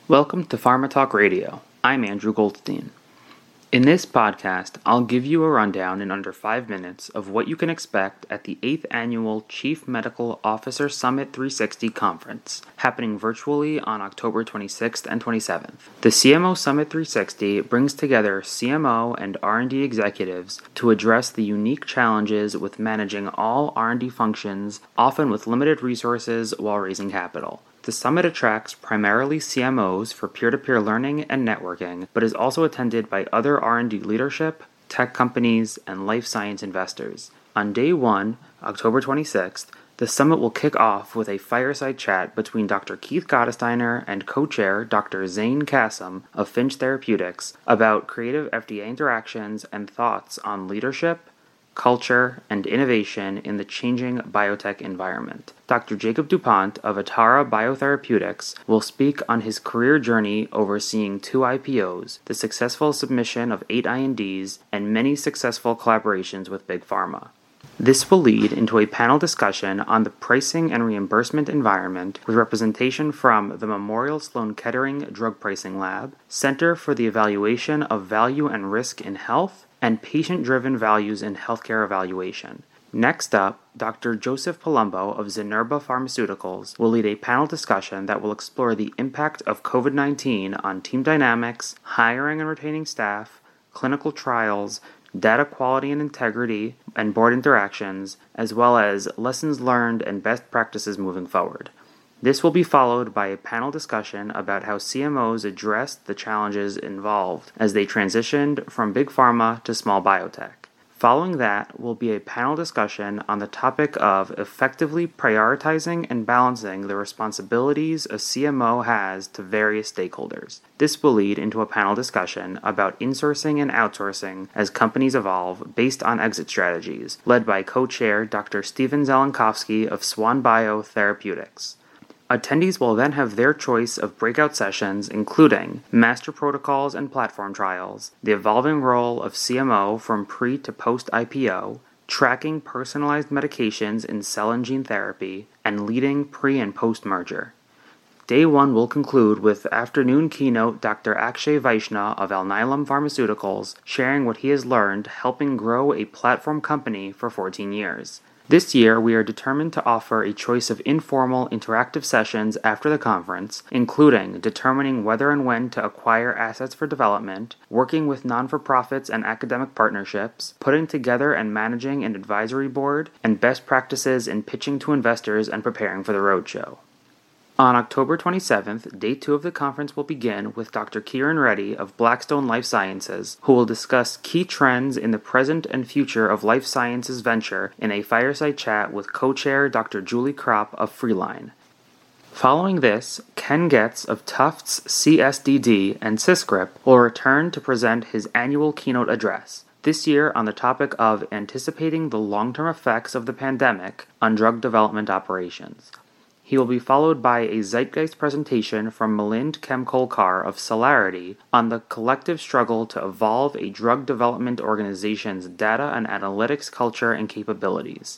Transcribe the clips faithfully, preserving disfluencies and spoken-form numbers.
Welcome to Pharma Talk Radio. I'm Andrew Goldstein. In this podcast, I'll give you a rundown in under five minutes of what you can expect at the eighth Annual Chief Medical Officer Summit three sixty Conference, happening virtually on October twenty-sixth and twenty-seventh. The C M O Summit three sixty brings together C M O and R and D executives to address the unique challenges with managing all R and D functions, often with limited resources while raising capital. The summit attracts primarily C M Os for peer-to-peer learning and networking, but is also attended by other R and D leadership, tech companies, and life science investors. On day one, October twenty-sixth, the summit will kick off with a fireside chat between Doctor Keith Gottesdiener and co-chair Doctor Zane Kassem of Finch Therapeutics about creative F D A interactions and thoughts on leadership, culture, and innovation in the changing biotech environment. Doctor Jacob DuPont of Atara Biotherapeutics will speak on his career journey overseeing two I P Os, the successful submission of eight I N Ds, and many successful collaborations with Big Pharma. This will lead into a panel discussion on the pricing and reimbursement environment with representation from the Memorial Sloan Kettering Drug Pricing Lab, Center for the Evaluation of Value and Risk in Health, and patient-driven values in healthcare evaluation. Next up, Doctor Joseph Palumbo of Zynerba Pharmaceuticals will lead a panel discussion that will explore the impact of COVID nineteen on team dynamics, hiring and retaining staff, clinical trials, data quality and integrity, and board interactions, as well as lessons learned and best practices moving forward. This will be followed by a panel discussion about how C M Os addressed the challenges involved as they transitioned from big pharma to small biotech. Following that will be a panel discussion on the topic of effectively prioritizing and balancing the responsibilities a C M O has to various stakeholders. This will lead into a panel discussion about insourcing and outsourcing as companies evolve based on exit strategies, led by co-chair Doctor Steven Zelenkowski of Swan Bio Therapeutics. Attendees will then have their choice of breakout sessions, including master protocols and platform trials, the evolving role of C M O from pre to post I P O, tracking personalized medications in cell and gene therapy, and leading pre and post merger. Day one will conclude with afternoon keynote Doctor Akshay Vaishnaw of Alnylam Pharmaceuticals sharing what he has learned helping grow a platform company for fourteen years. This year, we are determined to offer a choice of informal, interactive sessions after the conference, including determining whether and when to acquire assets for development, working with non-for-profits and academic partnerships, putting together and managing an advisory board, and best practices in pitching to investors and preparing for the roadshow. On October twenty-seventh, day two of the conference will begin with Doctor Kiran Reddy of Blackstone Life Sciences, who will discuss key trends in the present and future of life sciences venture in a fireside chat with co-chair Doctor Julie Kropp of Freeline. Following this, Ken Getz of Tufts C S D D and Syscrip will return to present his annual keynote address, this year on the topic of anticipating the long-term effects of the pandemic on drug development operations. He will be followed by a Zeitgeist presentation from Milind Kemkolkar of Celarity on the collective struggle to evolve a drug development organization's data and analytics culture and capabilities.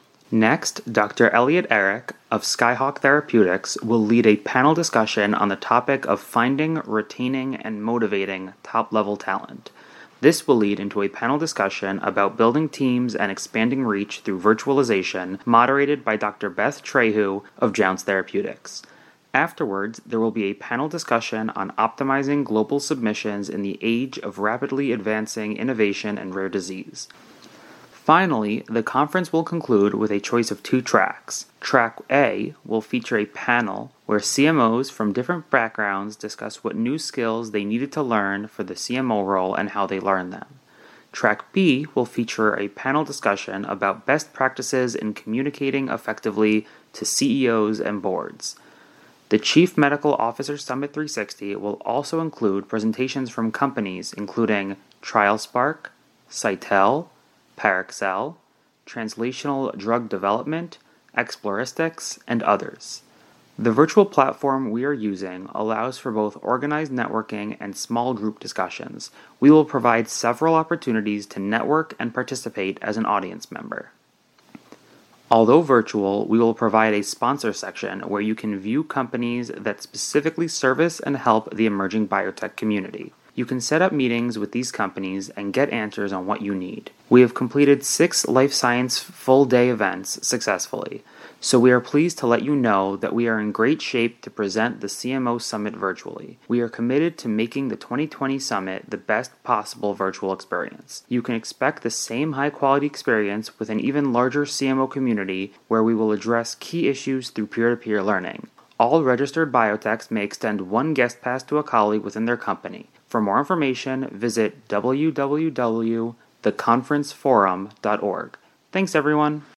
Next, Doctor Elliot Eric of Skyhawk Therapeutics will lead a panel discussion on the topic of finding, retaining, and motivating top-level talent. This will lead into a panel discussion about building teams and expanding reach through virtualization, moderated by Doctor Beth Trehu of Jounce Therapeutics. Afterwards, there will be a panel discussion on optimizing global submissions in the age of rapidly advancing innovation and rare disease. Finally, the conference will conclude with a choice of two tracks. Track A will feature a panel where C M Os from different backgrounds discuss what new skills they needed to learn for the C M O role and how they learned them. Track B will feature a panel discussion about best practices in communicating effectively to C E Os and boards. The Chief Medical Officer Summit three sixty will also include presentations from companies including TrialSpark, Cytel, Parexel, Translational Drug Development, Exploristics, and others. The virtual platform we are using allows for both organized networking and small group discussions. We will provide several opportunities to network and participate as an audience member. Although virtual, we will provide a sponsor section where you can view companies that specifically service and help the emerging biotech community. You can set up meetings with these companies and get answers on what you need. We have completed six life science full-day events successfully, so we are pleased to let you know that we are in great shape to present the C M O Summit virtually. We are committed to making the twenty twenty Summit the best possible virtual experience. You can expect the same high-quality experience with an even larger C M O community where we will address key issues through peer-to-peer learning. All registered biotechs may extend one guest pass to a colleague within their company. For more information, visit w w w dot the conference forum dot org. Thanks, everyone.